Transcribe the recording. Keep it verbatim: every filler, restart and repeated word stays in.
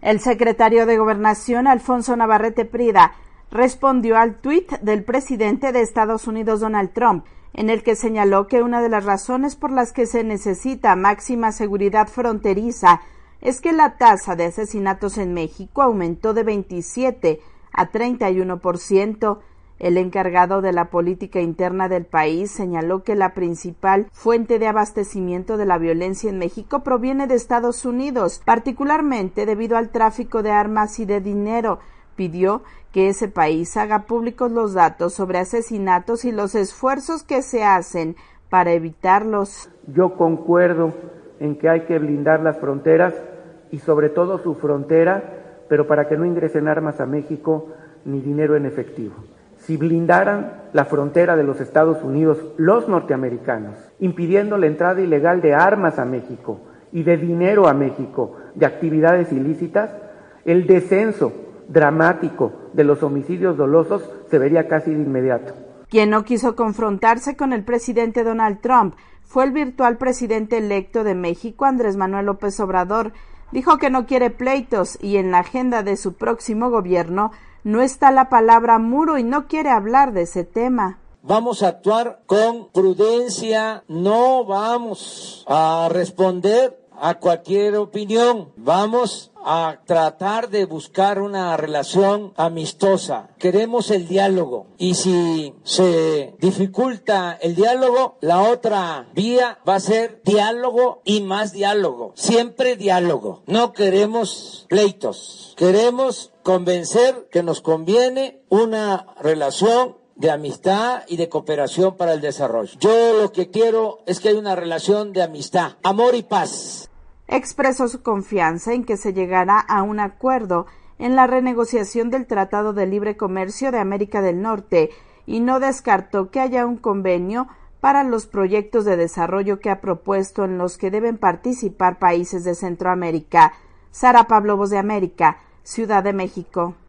El secretario de Gobernación, Alfonso Navarrete Prida, respondió al tuit del presidente de Estados Unidos, Donald Trump, en el que señaló que una de las razones por las que se necesita máxima seguridad fronteriza es que la tasa de asesinatos en México aumentó de veintisiete a treinta y uno por ciento. El encargado de la política interna del país señaló que la principal fuente de abastecimiento de la violencia en México proviene de Estados Unidos, particularmente debido al tráfico de armas y de dinero. Pidió que ese país haga públicos los datos sobre asesinatos y los esfuerzos que se hacen para evitarlos. Yo concuerdo en que hay que blindar las fronteras y sobre todo su frontera, pero para que no ingresen armas a México ni dinero en efectivo. Si blindaran la frontera de los Estados Unidos, los norteamericanos, impidiendo la entrada ilegal de armas a México y de dinero a México, de actividades ilícitas, el descenso dramático de los homicidios dolosos se vería casi de inmediato. Quien no quiso confrontarse con el presidente Donald Trump fue el virtual presidente electo de México, Andrés Manuel López Obrador. Dijo que no quiere pleitos y en la agenda de su próximo gobierno no está la palabra muro y no quiere hablar de ese tema. Vamos a actuar con prudencia, no vamos a responder a cualquier opinión, vamos a tratar de buscar una relación amistosa. Queremos el diálogo y si se dificulta el diálogo, la otra vía va a ser diálogo y más diálogo. Siempre diálogo. No queremos pleitos. Queremos convencer que nos conviene una relación de amistad y de cooperación para el desarrollo. Yo lo que quiero es que haya una relación de amistad, amor y paz. Expresó su confianza en que se llegará a un acuerdo en la renegociación del Tratado de Libre Comercio de América del Norte y no descartó que haya un convenio para los proyectos de desarrollo que ha propuesto en los que deben participar países de Centroamérica. Sara Pablo, Voz de América, Ciudad de México.